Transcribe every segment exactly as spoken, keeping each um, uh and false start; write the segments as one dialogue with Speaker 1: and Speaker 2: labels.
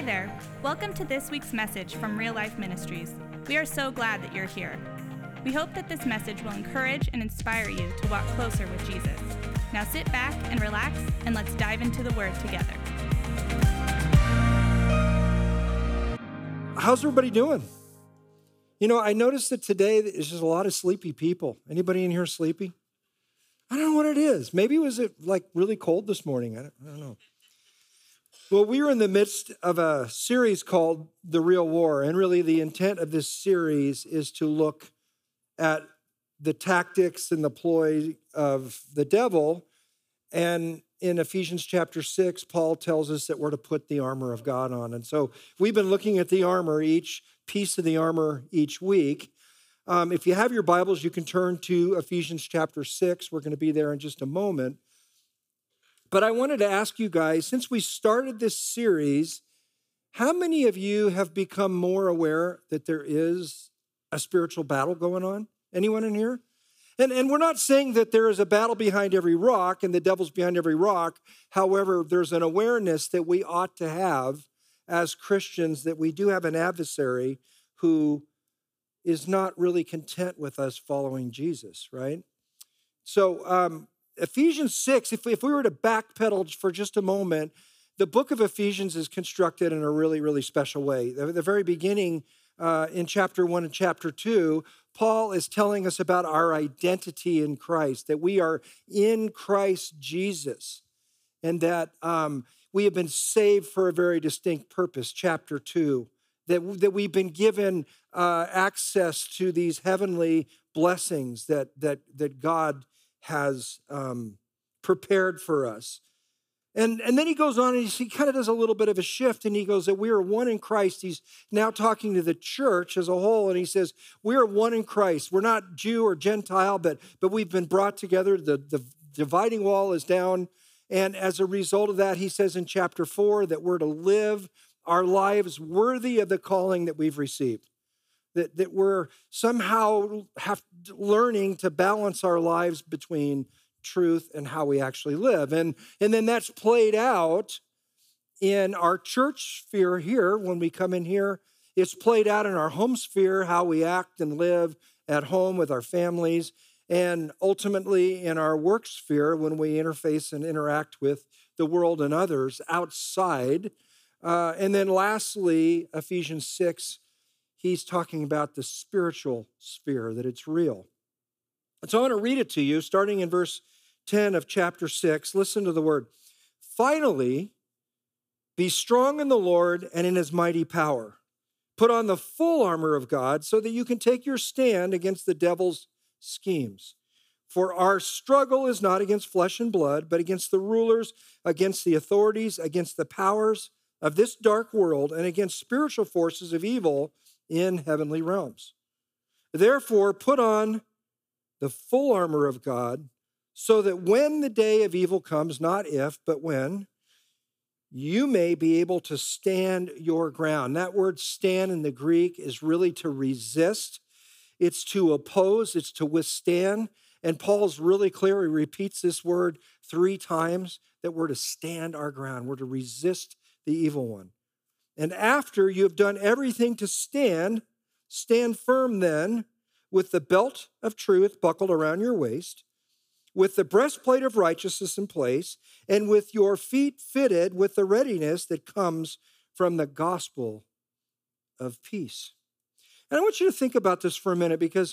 Speaker 1: there. Welcome to this week's message from Real Life Ministries. We are so glad that you're here. We hope that this message will encourage and inspire you to walk closer with Jesus. Now sit back and relax, and let's dive into the Word together.
Speaker 2: How's everybody doing? You know, I noticed that today there's just a lot of sleepy people. Anybody in here sleepy? I don't know what it is. Maybe was it like really cold this morning? I don't, I don't know. Well, we are in the midst of a series called The Real War, and really the intent of this series is to look at the tactics and the ploy of the devil. And in Ephesians chapter six, Paul tells us that we're to put the armor of God on. And so we've been looking at the armor, each piece of the armor each week. Um, if you have your Bibles, you can turn to Ephesians chapter six. We're going to be there in just a moment. But I wanted to ask you guys, since we started this series, how many of you have become more aware that there is a spiritual battle going on? Anyone in here? And, and we're not saying that there is a battle behind every rock and the devil's behind every rock. However, there's an awareness that we ought to have as Christians that we do have an adversary who is not really content with us following Jesus, right? So um, Ephesians six, if, if we were to backpedal for just a moment, the book of Ephesians is constructed in a really, really special way. At the very beginning, uh, in chapter one and chapter two, Paul is telling us about our identity in Christ, that we are in Christ Jesus, and that um, we have been saved for a very distinct purpose, chapter two, that, that we've been given uh, access to these heavenly blessings that, that, that God has um, prepared for us. And, and then he goes on and he, he kind of does a little bit of a shift, and he goes that we are one in Christ. He's now talking to the church as a whole, and he says, we are one in Christ. We're not Jew or Gentile, but, but we've been brought together. The, the dividing wall is down. And as a result of that, he says in chapter four that we're to live our lives worthy of the calling that we've received. That, that we're somehow have learning to balance our lives between truth and how we actually live. And, and then that's played out in our church sphere here when we come in here. It's played out in our home sphere, how we act and live at home with our families, and ultimately in our work sphere when we interface and interact with the world and others outside. Uh, and then lastly, Ephesians six, he's talking about the spiritual sphere, that it's real. And so I want to read it to you, starting in verse ten of chapter six. Listen to the word. Finally, be strong in the Lord and in his mighty power. Put on the full armor of God so that you can take your stand against the devil's schemes. For our struggle is not against flesh and blood, but against the rulers, against the authorities, against the powers of this dark world, and against spiritual forces of evil in heavenly realms. Therefore, put on the full armor of God, so that when the day of evil comes, not if, but when, you may be able to stand your ground. That word stand in the Greek is really to resist. It's to oppose. It's to withstand. And Paul's really clear. He repeats this word three times, that we're to stand our ground. We're to resist the evil one. And after you have done everything to stand, stand firm then, with the belt of truth buckled around your waist, with the breastplate of righteousness in place, and with your feet fitted with the readiness that comes from the gospel of peace. And I want you to think about this for a minute, because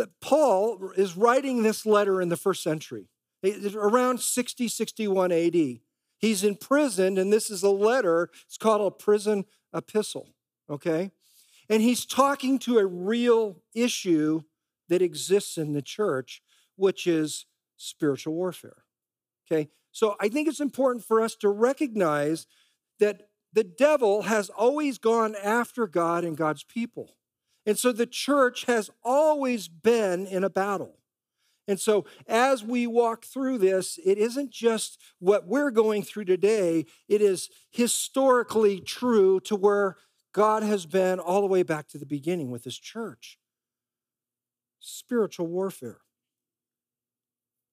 Speaker 2: Paul is writing this letter in the first century, around sixty, sixty-one A D. He's imprisoned, and this is a letter. It's called a prison epistle, okay? And he's talking to a real issue that exists in the church, which is spiritual warfare, okay? So I think it's important for us to recognize that the devil has always gone after God and God's people. And so the church has always been in a battle. And so as we walk through this, it isn't just what we're going through today. It is historically true to where God has been all the way back to the beginning with his church. Spiritual warfare.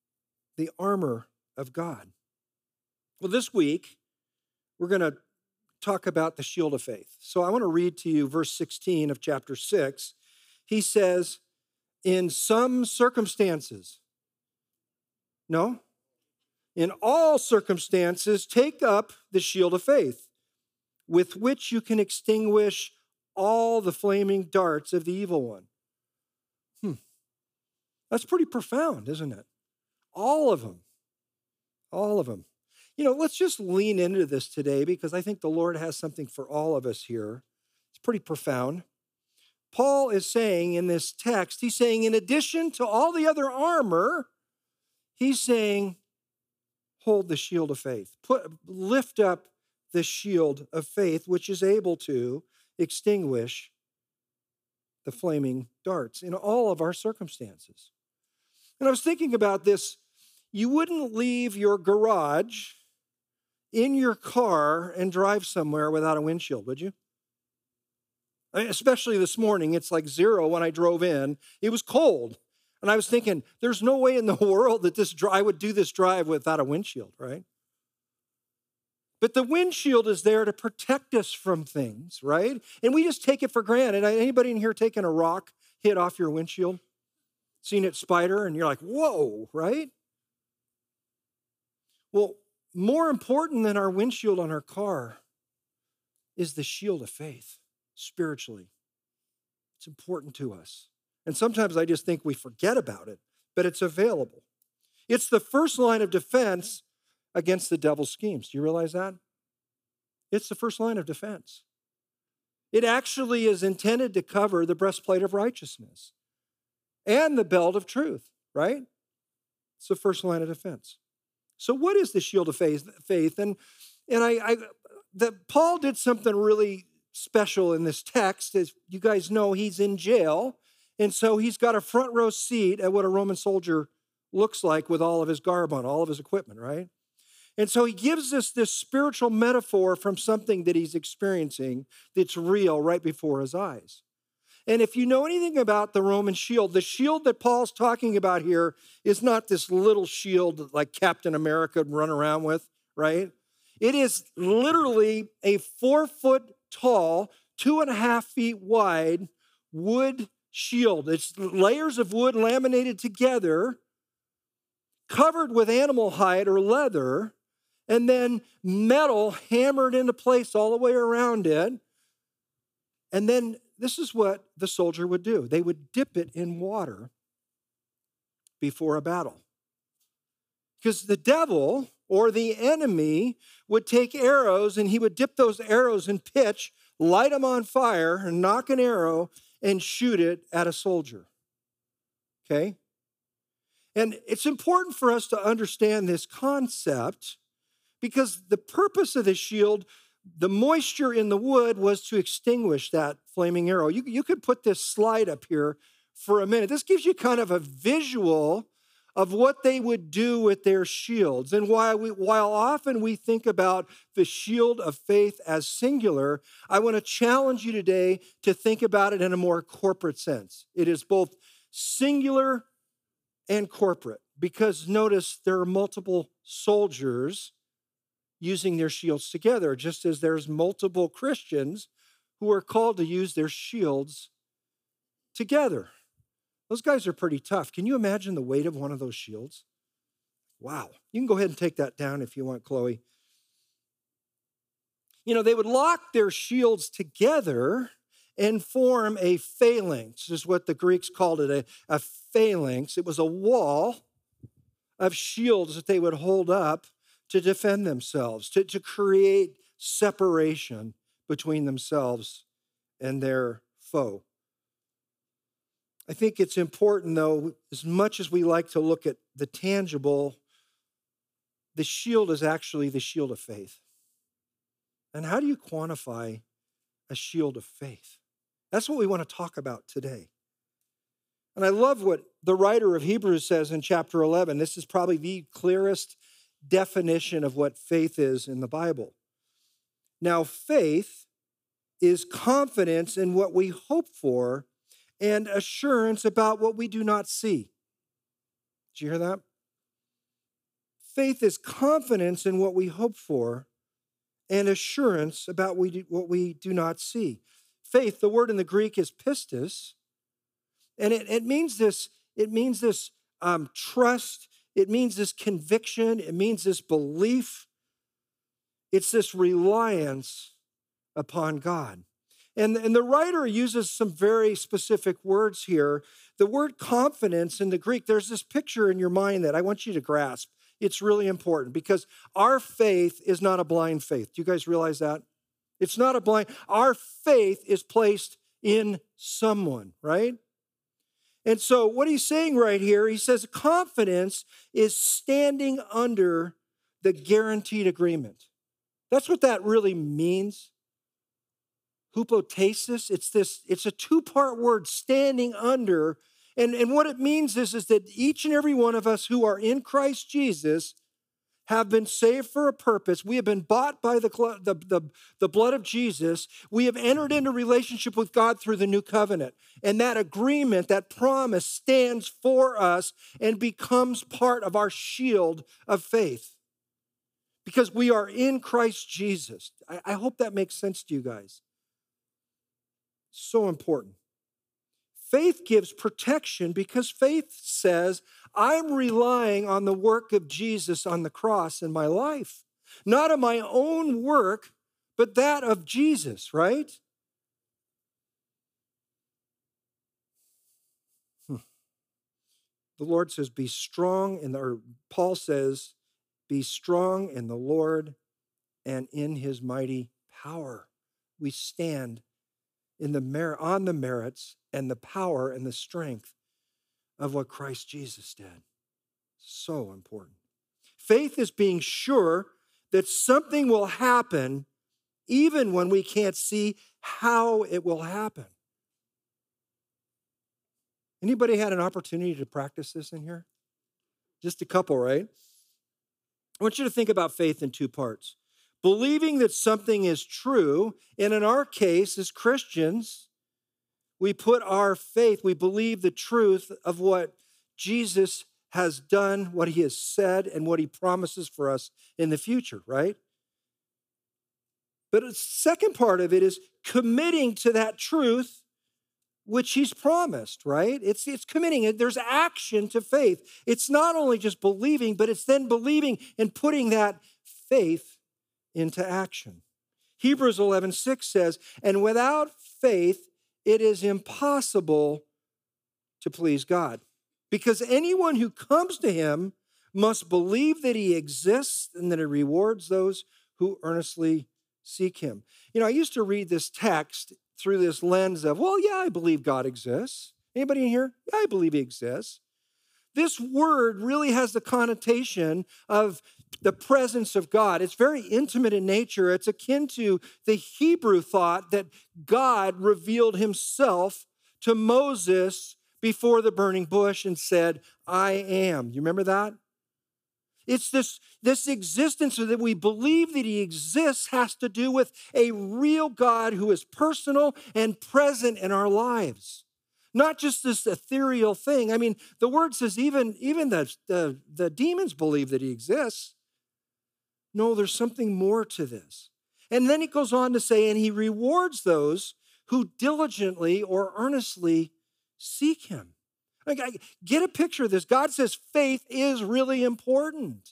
Speaker 2: The armor of God. Well, this week, we're going to talk about the shield of faith. So I want to read to you verse sixteen of chapter six. He says, in some circumstances, no, in all circumstances, take up the shield of faith, with which you can extinguish all the flaming darts of the evil one. Hmm. That's pretty profound, isn't it? All of them. All of them. You know, let's just lean into this today because I think the Lord has something for all of us here. It's pretty profound. Paul is saying in this text, he's saying in addition to all the other armor, he's saying, hold the shield of faith. Put, lift up the shield of faith, which is able to extinguish the flaming darts in all of our circumstances. And I was thinking about this. You wouldn't leave your garage in your car and drive somewhere without a windshield, would you? I mean, especially this morning, it's like zero when I drove in. It was cold. And I was thinking, there's no way in the world that this I would do this drive without a windshield, right? But the windshield is there to protect us from things, right? And we just take it for granted. Anybody in here taking a rock hit off your windshield? Seen it spider and you're like, whoa, right? Well, more important than our windshield on our car is the shield of faith, spiritually. It's important to us. And sometimes I just think we forget about it, but it's available. It's the first line of defense against the devil's schemes. Do you realize that? It's the first line of defense. It actually is intended to cover the breastplate of righteousness and the belt of truth, right? It's the first line of defense. So what is the shield of faith? faith? And, and I, I that Paul did something really special in this text. As you guys know, he's in jail, and so he's got a front row seat at what a Roman soldier looks like with all of his garb on, all of his equipment, right? And so he gives us this spiritual metaphor from something that he's experiencing that's real right before his eyes. And if you know anything about the Roman shield, the shield that Paul's talking about here is not this little shield like Captain America would run around with, right? It is literally a four foot tall, two and a half feet wide wood shield. It's layers of wood laminated together, covered with animal hide or leather, and then metal hammered into place all the way around it. And then this is what the soldier would do. They would dip it in water before a battle. Because the devil or the enemy would take arrows and he would dip those arrows in pitch, light them on fire, and knock an arrow and shoot it at a soldier. Okay? And it's important for us to understand this concept because the purpose of the shield, the moisture in the wood was to extinguish that flaming arrow. You, you could put this slide up here for a minute. This gives you kind of a visual of what they would do with their shields. And while, we, while often we think about the shield of faith as singular, I want to challenge you today to think about it in a more corporate sense. It is both singular and corporate because notice there are multiple soldiers using their shields together, just as there's multiple Christians who are called to use their shields together. Those guys are pretty tough. Can you imagine the weight of one of those shields? Wow. You can go ahead and take that down if you want, Chloe. You know, they would lock their shields together and form a phalanx. This is what the Greeks called it, a, a phalanx. It was a wall of shields that they would hold up to defend themselves, to, to create separation between themselves and their foe. I think it's important, though, as much as we like to look at the tangible, the shield is actually the shield of faith. And how do you quantify a shield of faith? That's what we want to talk about today. And I love what the writer of Hebrews says in chapter eleven. This is probably the clearest definition of what faith is in the Bible. Now, faith is confidence in what we hope for and assurance about what we do not see. Did you hear that? Faith is confidence in what we hope for and assurance about we do, what we do not see. Faith, the word in the Greek is pistis, and it, it means this, it means this um, trust, it means this conviction, it means this belief. It's this reliance upon God. And, and the writer uses some very specific words here. The word confidence in the Greek, there's this picture in your mind that I want you to grasp. It's really important because our faith is not a blind faith. Do you guys realize that? It's not a blind, our faith is placed in someone, right? And so what he's saying right here, he says confidence is standing under the guaranteed agreement. That's what that really means. Hypostasis, it's this, it's a two-part word, standing under. And, and what it means is, is that each and every one of us who are in Christ Jesus have been saved for a purpose. We have been bought by the, the, the, the blood of Jesus. We have entered into relationship with God through the new covenant. And that agreement, that promise stands for us and becomes part of our shield of faith. Because we are in Christ Jesus. I, I hope that makes sense to you guys. So important. Faith gives protection because faith says, I'm relying on the work of Jesus on the cross in my life. Not on my own work, but that of Jesus, right? Hmm. The Lord says, be strong, in the, or Paul says, be strong in the Lord and in his mighty power. We stand in the mer- on the merits and the power and the strength of what Christ Jesus did. So important. Faith is being sure that something will happen even when we can't see how it will happen. Anybody had an opportunity to practice this in here? Just a couple, right? I want you to think about faith in two parts. Believing that something is true, and in our case, as Christians, we put our faith, we believe the truth of what Jesus has done, what he has said, and what he promises for us in the future, right? But the second part of it is committing to that truth which he's promised, right? It's, it's committing. There's action to faith. It's not only just believing, but it's then believing and putting that faith into action. Hebrews eleven six says, and without faith, it is impossible to please God. Because anyone who comes to him must believe that he exists and that he rewards those who earnestly seek him. You know, I used to read this text through this lens of, well, yeah, I believe God exists. Anybody in here? Yeah, I believe he exists. This word really has the connotation of the presence of God. It's very intimate in nature. It's akin to the Hebrew thought that God revealed himself to Moses before the burning bush and said, I am. You remember that? It's this, this existence that we believe that he exists has to do with a real God who is personal and present in our lives. Not just this ethereal thing. I mean, the word says even, even the, the, the demons believe that he exists. No, there's something more to this. And then it goes on to say, and he rewards those who diligently or earnestly seek him. Like, I, get a picture of this. God says faith is really important.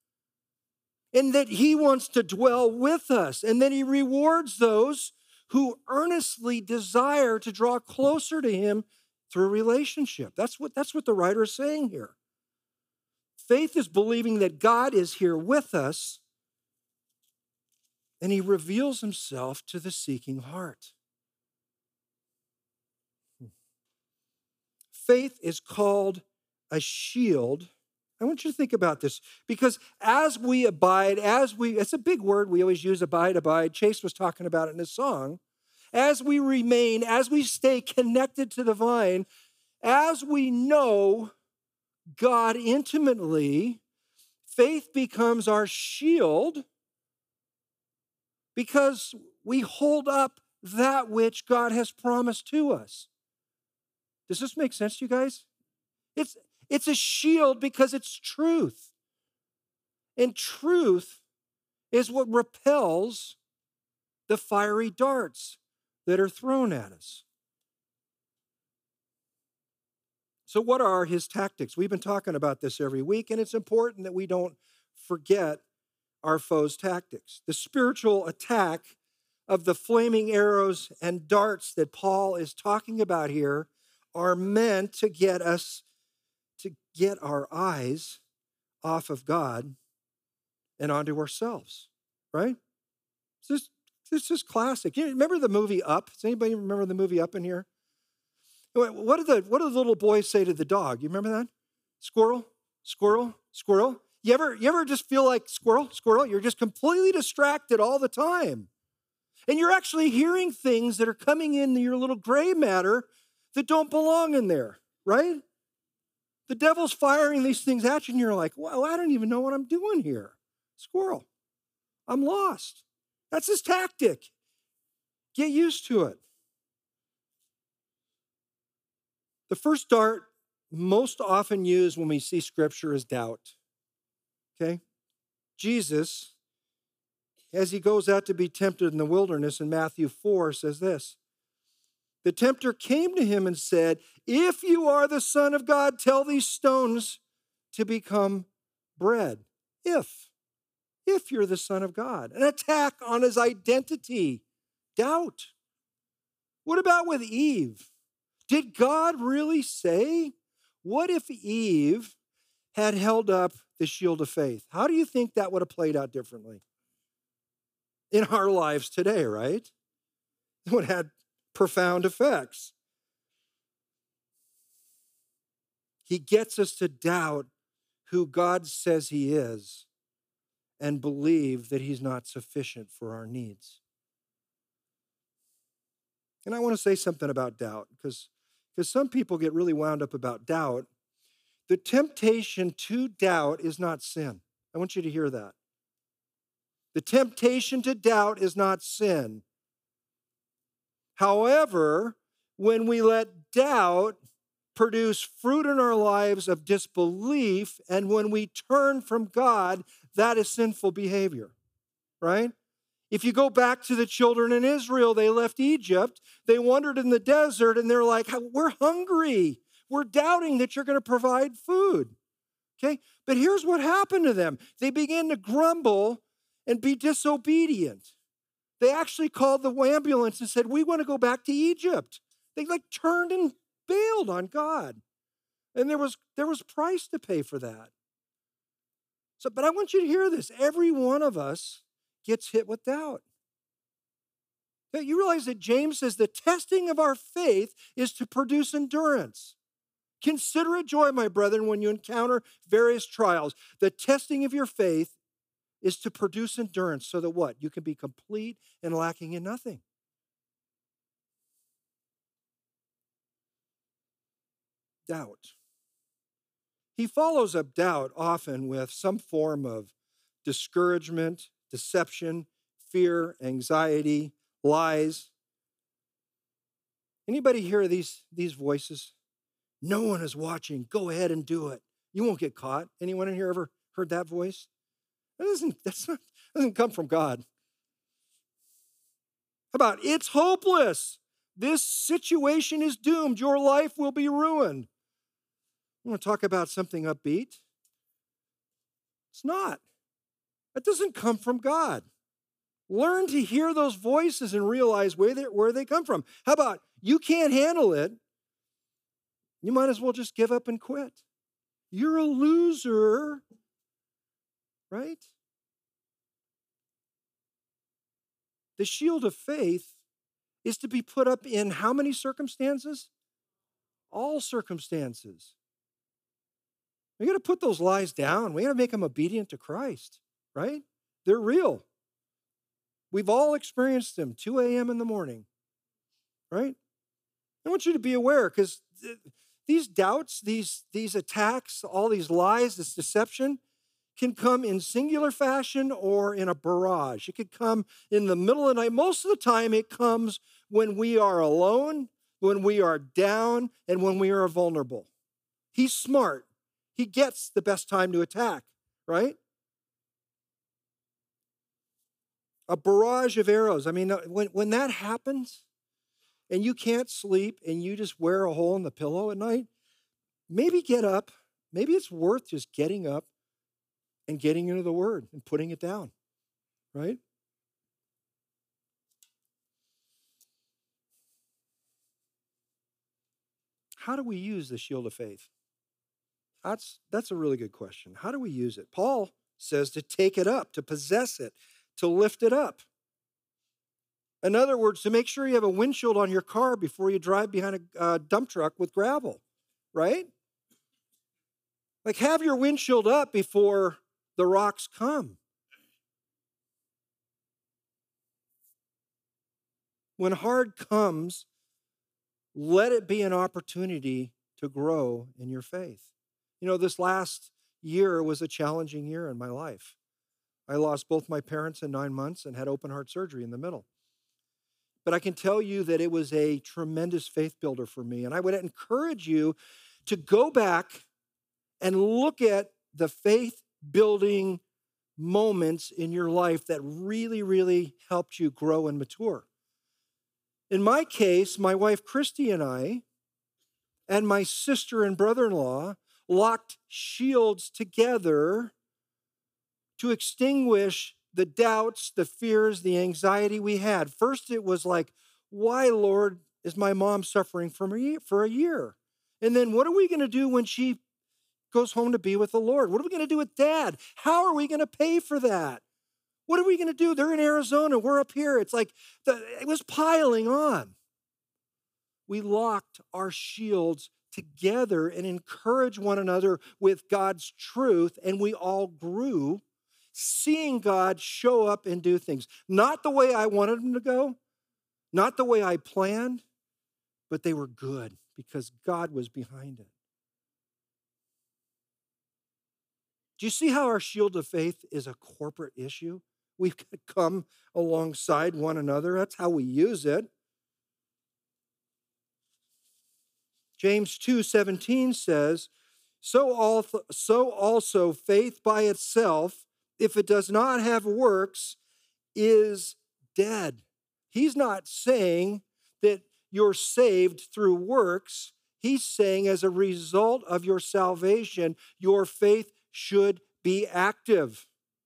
Speaker 2: And that he wants to dwell with us. And then he rewards those who earnestly desire to draw closer to him through relationship. That's what, that's what the writer is saying here. Faith is believing that God is here with us, and he reveals himself to the seeking heart. Faith is called a shield. I want you to think about this, because as we abide, as we, it's a big word, we always use abide, abide. Chase was talking about it in his song. As we remain, as we stay connected to the vine, as we know God intimately, faith becomes our shield because we hold up that which God has promised to us. Does this make sense to you guys? It's, it's a shield because it's truth. And truth is what repels the fiery darts that are thrown at us. So what are his tactics? We've been talking about this every week, and it's important that we don't forget our foe's tactics. The spiritual attack of the flaming arrows and darts that Paul is talking about here are meant to get us, to get our eyes off of God and onto ourselves, right? This is, this is classic. You remember the movie Up? Does anybody remember the movie Up in here? What did the, what did the little boy say to the dog? You remember that? Squirrel, squirrel, squirrel. You ever, you ever just feel like squirrel, squirrel? You're just completely distracted all the time. And you're actually hearing things that are coming into your little gray matter that don't belong in there, right? The devil's firing these things at you, and you're like, well, I don't even know what I'm doing here. Squirrel, I'm lost. That's his tactic. Get used to it. The first dart most often used when we see Scripture is doubt, okay? Jesus, as he goes out to be tempted in the wilderness in Matthew four, says this, the tempter came to him and said, if you are the Son of God, tell these stones to become bread. If, if you're the Son of God. An attack on his identity, doubt. What about with Eve? Did God really say? What if Eve had held up the shield of faith? How do you think that would have played out differently in our lives today, right? It would have had profound effects. He gets us to doubt who God says he is and believe that he's not sufficient for our needs. And I want to say something about doubt, because because some people get really wound up about doubt. The temptation to doubt is not sin. I want you to hear that. The temptation to doubt is not sin. However, when we let doubt produce fruit in our lives of disbelief, and when we turn from God, that is sinful behavior, right? If you go back to the children in Israel, they left Egypt, they wandered in the desert, and they're like, we're hungry. We're doubting that you're going to provide food, okay? But here's what happened to them. They began to grumble and be disobedient. They actually called the ambulance and said, we want to go back to Egypt. They like turned and bailed on God. And there was, there was price to pay for that. So, but I want you to hear this. Every one of us gets hit with doubt. Now, you realize that James says the testing of our faith is to produce endurance. Consider it joy, my brethren, when you encounter various trials. The testing of your faith is to produce endurance so that what? You can be complete and lacking in nothing. Doubt. He follows up doubt often with some form of discouragement, deception, fear, anxiety, lies. Anybody hear these, these voices? No one is watching. Go ahead and do it. You won't get caught. Anyone in here ever heard that voice? That doesn't, that's not, doesn't come from God. How about, it's hopeless. This situation is doomed. Your life will be ruined. I want to talk about something upbeat. It's not. That doesn't come from God. Learn to hear those voices and realize where they, where they come from. How about, you can't handle it? You might as well just give up and quit. You're a loser, right? The shield of faith is to be put up in how many circumstances? All circumstances. We got to put those lies down. We got to make them obedient to Christ, right? They're real. We've all experienced them, two a.m. in the morning, right? I want you to be aware, because th- these doubts, these, these attacks, all these lies, this deception can come in singular fashion or in a barrage. It could come in the middle of the night. Most of the time it comes when we are alone, when we are down, and when we are vulnerable. He's smart. He gets the best time to attack, right? a barrage of arrows. I mean, when, when that happens and you can't sleep and you just wear a hole in the pillow at night, maybe get up. Maybe it's worth just getting up and getting into the Word and putting it down, right? How do we use the shield of faith? That's, that's a really good question. How do we use it? Paul says to take it up, to possess it, to lift it up. In other words, to make sure you have a windshield on your car before you drive behind a uh, dump truck with gravel, right? Like, have your windshield up before the rocks come. When hard comes, let it be an opportunity to grow in your faith. You know, this last year was a challenging year in my life. I lost both my parents in nine months and had open heart surgery in the middle. But I can tell you that it was a tremendous faith builder for me. And I would encourage you to go back and look at the faith building moments in your life that really, really helped you grow and mature. In my case, my wife Christy and I and my sister and brother-in-law locked shields together to extinguish the doubts, the fears, the anxiety we had. First, it was like, why, Lord, is my mom suffering for a year? And then what are we going to do when she goes home to be with the Lord? What are we going to do with Dad? How are we going to pay for that? What are we going to do? They're in Arizona. We're up here. It's like the, it was piling on. We locked our shields together and encouraged one another with God's truth, and we all grew, seeing God show up and do things. Not the way I wanted them to go, not the way I planned, but they were good because God was behind it. Do you see how our shield of faith is a corporate issue? We've got to come alongside one another. That's how we use it. James two seventeen says, so also, so also faith by itself, if it does not have works, is dead. He's not saying that you're saved through works. He's saying as a result of your salvation, your faith should be active.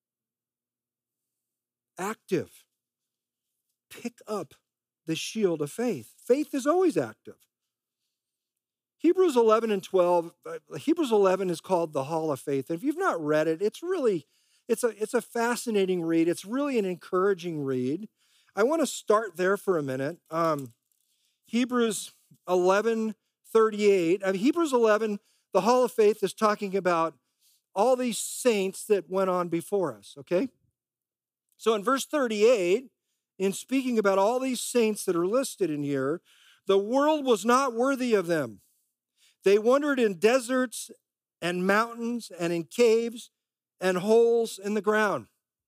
Speaker 2: Active. Pick up the shield of faith. Faith is always active. Hebrews eleven and twelve, uh, Hebrews eleven is called the Hall of Faith. And if you've not read it, it's really, it's a, it's a fascinating read. It's really an encouraging read. I want to start there for a minute. Um, Hebrews eleven thirty-eight. Uh, Hebrews eleven, the Hall of Faith is talking about all these saints that went on before us, okay? So in verse thirty-eight, in speaking about all these saints that are listed in here, the world was not worthy of them. They wandered in deserts and mountains and in caves and holes in the ground.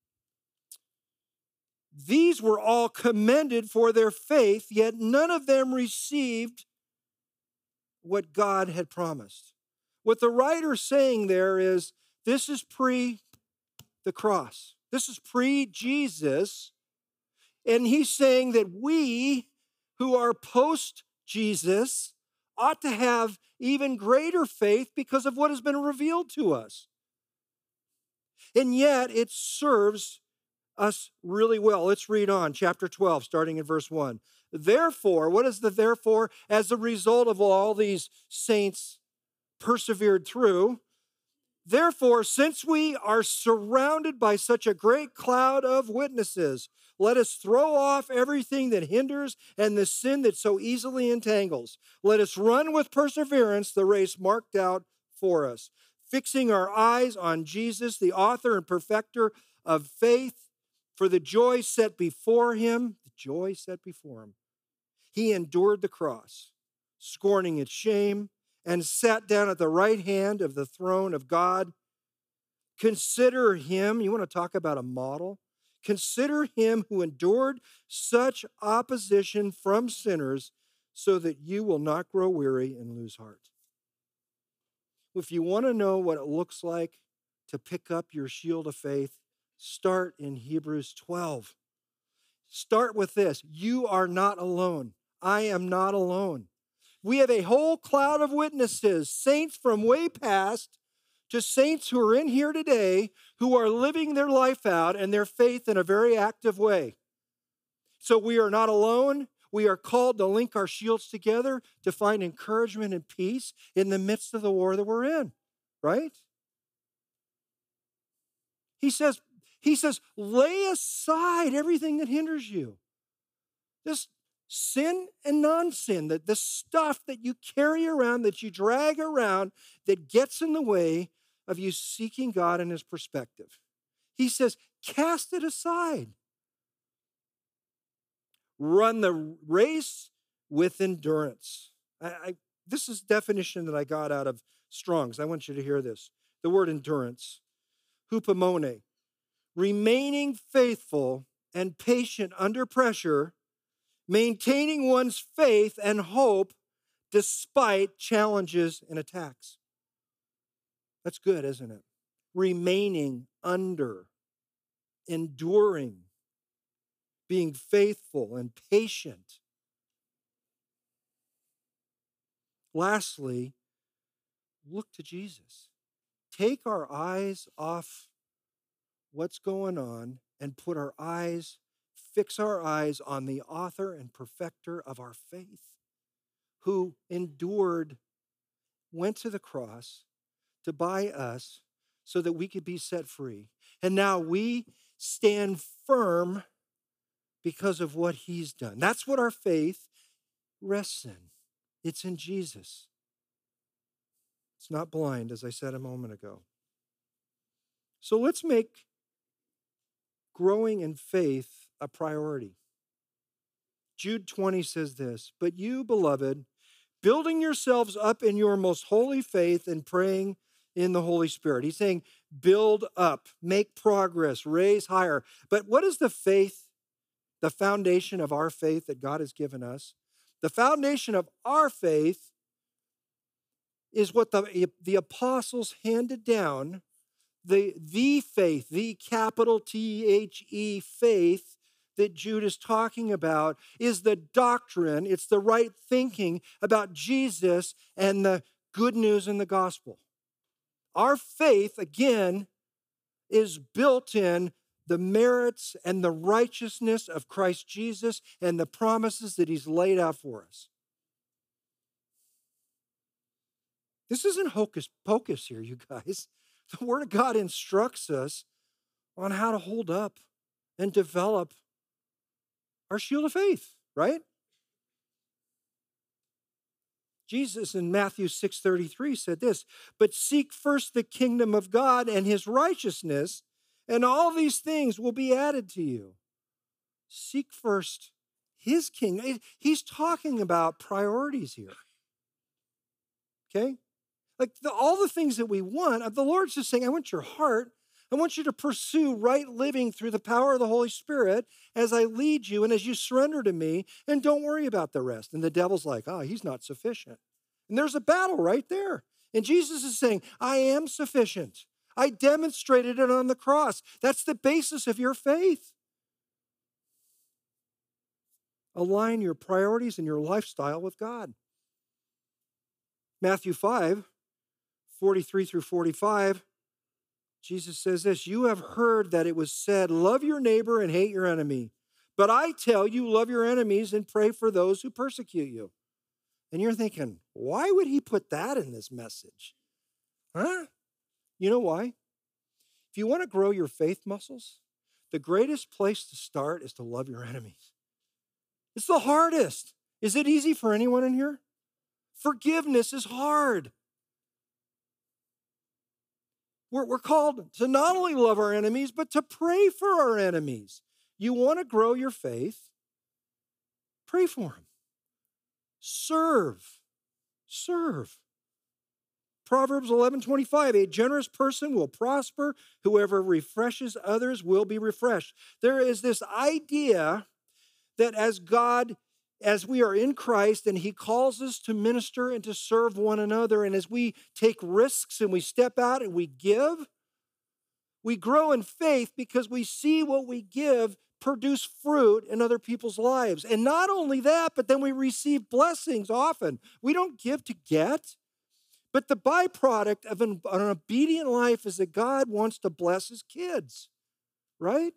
Speaker 2: These were all commended for their faith, yet none of them received what God had promised. What the writer's saying there is, this is pre the cross. This is pre-Jesus. And he's saying that we who are post-Jesus ought to have even greater faith because of what has been revealed to us. And yet it serves us really well. Let's read on, chapter twelve, starting in verse one. Therefore, what is the therefore? As a result of all these saints persevered through, therefore, since we are surrounded by such a great cloud of witnesses, let us throw off everything that hinders and the sin that so easily entangles. Let us run with perseverance the race marked out for us, fixing our eyes on Jesus, the author and perfecter of faith, for the joy set before him, the joy set before him. He endured the cross, scorning its shame, and sat down at the right hand of the throne of God. Consider him, you want to talk about a model? Consider him who endured such opposition from sinners so that you will not grow weary and lose heart. If you want to know what it looks like to pick up your shield of faith, start in Hebrews twelve. start with this. You are not alone. I am not alone. We have a whole cloud of witnesses, saints from way past to saints who are in here today who are living their life out and their faith in a very active way. So we are not alone. We are called to link our shields together to find encouragement and peace in the midst of the war that we're in, right? He says, he says, lay aside everything that hinders you. This sin and non-sin, that the stuff that you carry around, that you drag around, that gets in the way of you seeking God and his perspective. He says, cast it aside. Run the race with endurance. I, I, this is definition that I got out of Strong's. I want you to hear this. The word endurance, hupomone, remaining faithful and patient under pressure, maintaining one's faith and hope despite challenges and attacks. That's good, isn't it? Remaining under, enduring, being faithful and patient. Lastly, look to Jesus. Take our eyes off what's going on and put our eyes, fix our eyes on the author and perfecter of our faith, who endured, went to the cross to buy us so that we could be set free. And now we stand firm because of what he's done. That's what our faith rests in. It's in Jesus. It's not blind, as I said a moment ago. So let's make growing in faith a priority. Jude twenty says this, but you, beloved, building yourselves up in your most holy faith and praying in the Holy Spirit. He's saying, build up, make progress, raise higher. But what is the faith, the foundation of our faith that God has given us? The foundation of our faith is what the, the apostles handed down, the, the faith, the capital T H E faith that Jude is talking about is the doctrine, it's the right thinking about Jesus and the good news in the gospel. Our faith, again, is built in the merits and the righteousness of Christ Jesus and the promises that he's laid out for us. This isn't hocus pocus here, you guys. The Word of God instructs us on how to hold up and develop our shield of faith, right? Jesus in Matthew six thirty-three said this, but seek first the kingdom of God and his righteousness, and all these things will be added to you. Seek first his kingdom. He's talking about priorities here. Okay? Like the, all the things that we want, the Lord's just saying, I want your heart. I want you to pursue right living through the power of the Holy Spirit as I lead you and as you surrender to me, and don't worry about the rest. And the devil's like, oh, he's not sufficient. And there's a battle right there. And Jesus is saying, I am sufficient. I demonstrated it on the cross. That's the basis of your faith. Align your priorities and your lifestyle with God. Matthew five, forty-three through forty-five, Jesus says this, you have heard that it was said, love your neighbor and hate your enemy. But I tell you, love your enemies and pray for those who persecute you. And you're thinking, why would he put that in this message? Huh? You know why? If you want to grow your faith muscles, the greatest place to start is to love your enemies. It's the hardest. Is it easy for anyone in here? Forgiveness is hard. We're, we're called to not only love our enemies, but to pray for our enemies. You want to grow your faith? Pray for them. Serve. Serve. Proverbs eleven twenty-five, a generous person will prosper. Whoever refreshes others will be refreshed. There is this idea that as God, as we are in Christ and he calls us to minister and to serve one another, and as we take risks and we step out and we give, we grow in faith because we see what we give produce fruit in other people's lives. And not only that, but then we receive blessings often. We don't give to get, but the byproduct of an, an obedient life is that God wants to bless his kids, right?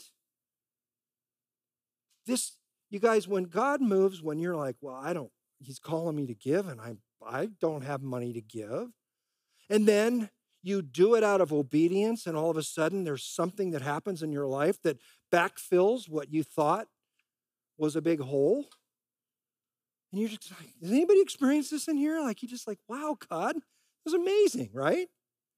Speaker 2: This, you guys, when God moves, when you're like, well, I don't, he's calling me to give, and I, I don't have money to give. And then you do it out of obedience, and all of a sudden there's something that happens in your life that backfills what you thought was a big hole. And you're just like, does anybody experience this in here? Like, you're just like, wow, God, it was amazing, right?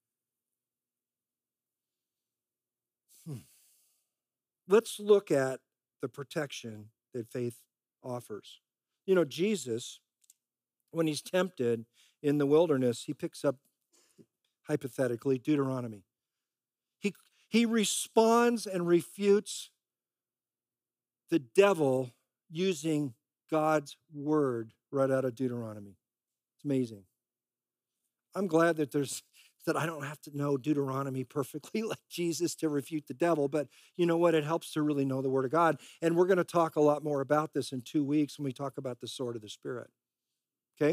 Speaker 2: Hmm. Let's look at the protection that faith offers. You know, Jesus, when he's tempted in the wilderness, he picks up, hypothetically, Deuteronomy. He, he responds and refutes the devil using God's word right out of Deuteronomy. It's amazing. I'm glad that there's that I don't have to know Deuteronomy perfectly like Jesus to refute the devil, but you know what? It helps to really know the word of God. And we're going to talk a lot more about this in two weeks when we talk about the sword of the Spirit. Okay?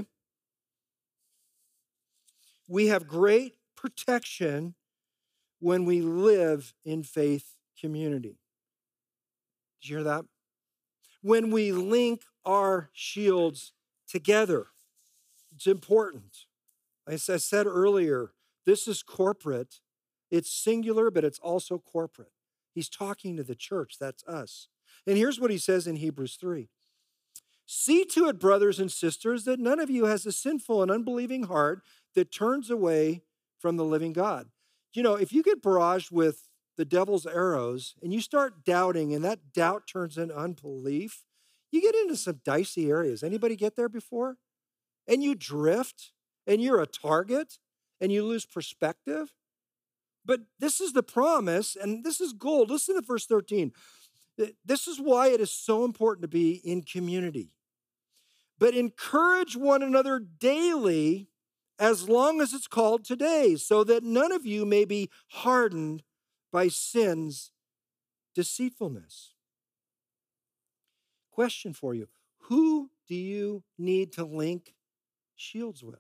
Speaker 2: We have great protection when we live in faith community. Did you hear that? When we link our shields together. It's important. As I said earlier, this is corporate. It's singular, but it's also corporate. He's talking to the church. That's us. And here's what he says in Hebrews three. See to it, brothers and sisters, that none of you has a sinful and unbelieving heart that turns away from the living God. You know, if you get barraged with the devil's arrows and you start doubting and that doubt turns into unbelief, you get into some dicey areas. Anybody get there before? And you drift and you're a target and you lose perspective. But this is the promise, and this is gold. Listen to verse thirteen. This is why it is so important to be in community. But encourage one another daily as long as it's called today, so that none of you may be hardened by sin's deceitfulness. Question for you. Who do you need to link shields with?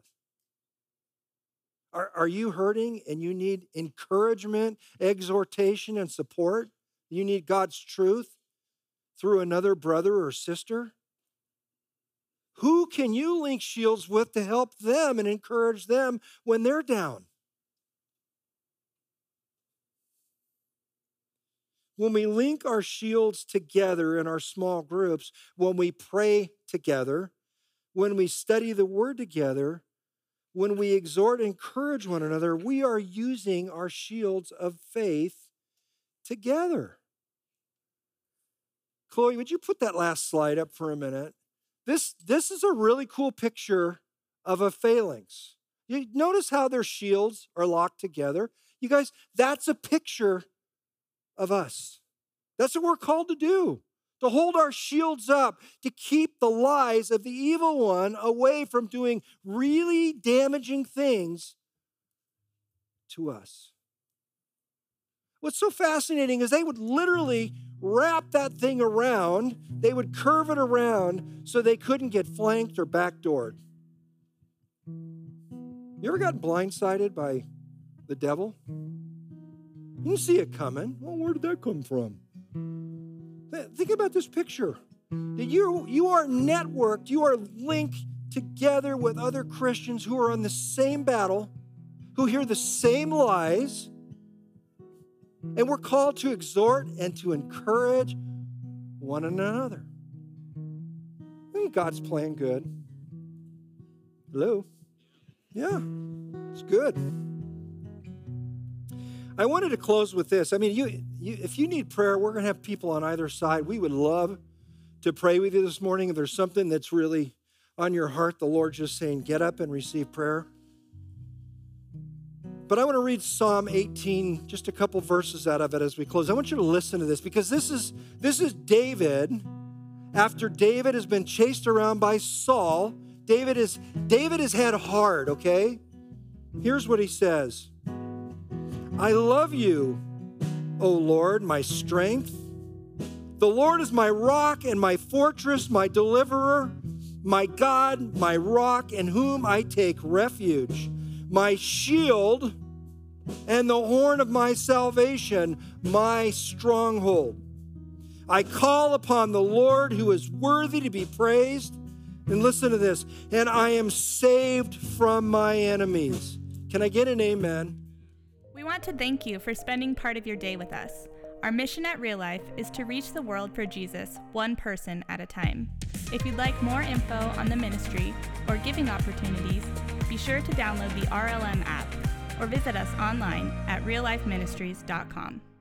Speaker 2: Are, are you hurting and you need encouragement, exhortation, and support? You need God's truth through another brother or sister? Who can you link shields with to help them and encourage them when they're down? When we link our shields together in our small groups, when we pray together, when we study the word together, when we exhort and encourage one another, we are using our shields of faith together. Chloe, would you put that last slide up for a minute? This, this is a really cool picture of a phalanx. You notice how their shields are locked together? You guys, that's a picture of us. That's what we're called to do. To hold our shields up, to keep the lies of the evil one away from doing really damaging things to us. What's so fascinating is they would literally wrap that thing around, they would curve it around so they couldn't get flanked or backdoored. You ever gotten blindsided by the devil? You didn't see it coming. Well, where did that come from? Think about this picture. That you, you are networked, you are linked together with other Christians who are on the same battle, who hear the same lies, and we're called to exhort and to encourage one another. Isn't God's plan good? Hello? Yeah, it's good. I wanted to close with this. I mean, you, you, if you need prayer, we're going to have people on either side. We would love to pray with you this morning. If there's something that's really on your heart, the Lord's just saying, get up and receive prayer. But I want to read Psalm eighteen, just a couple verses out of it as we close. I want you to listen to this because this is, this is David. After David has been chased around by Saul, David is David is head hard, okay? Here's what he says. I love you, O Lord, my strength. The Lord is my rock and my fortress, my deliverer, my God, my rock, in whom I take refuge, my shield and the horn of my salvation, my stronghold. I call upon the Lord who is worthy to be praised. And listen to this, and I am saved from my enemies. Can I get an amen?
Speaker 1: We want to thank you for spending part of your day with us. Our mission at Real Life is to reach the world for Jesus, one person at a time. If you'd like more info on the ministry or giving opportunities, be sure to download the R L M app or visit us online at real life ministries dot com.